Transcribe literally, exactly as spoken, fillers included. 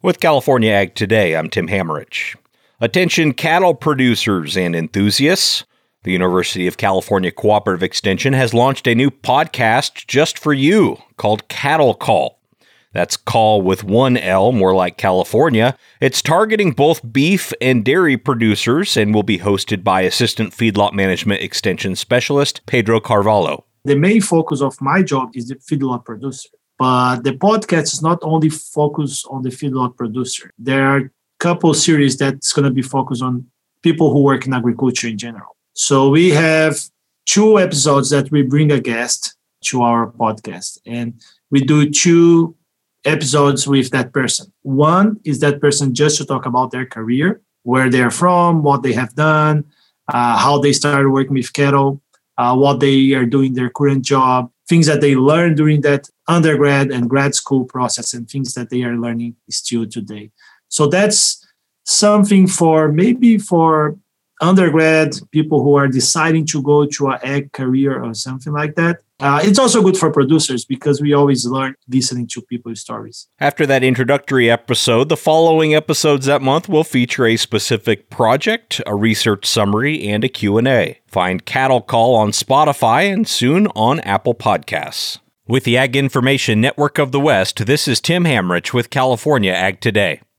With California Ag Today, I'm Tim Hammerich. Attention cattle producers and enthusiasts. The University of California Cooperative Extension has launched a new podcast just for you called Cattle Call. That's call with one L, more like California. It's targeting both beef and dairy producers and will be hosted by Assistant Feedlot Management Extension Specialist Pedro Carvalho. The main focus of my job is the feedlot producer. But the podcast is not only focused on the feedlot producer. There are a couple series that's going to be focused on people who work in agriculture in general. So we have two episodes that we bring a guest to our podcast. And we do two episodes with that person. One is that person just to talk about their career, where they're from, what they have done, uh, how they started working with cattle, uh, what they are doing their current job, things that they learned during that undergrad and grad school process, and things that they are learning still today. So that's something for maybe for undergrad people who are deciding to go to an ag career or something like that. Uh, it's also good for producers because we always learn listening to people's stories. After that introductory episode, the following episodes that month will feature a specific project, a research summary, and a Q and A. Find Cattle Call on Spotify and soon on Apple Podcasts. With the Ag Information Network of the West, this is Tim Hammerich with California Ag Today.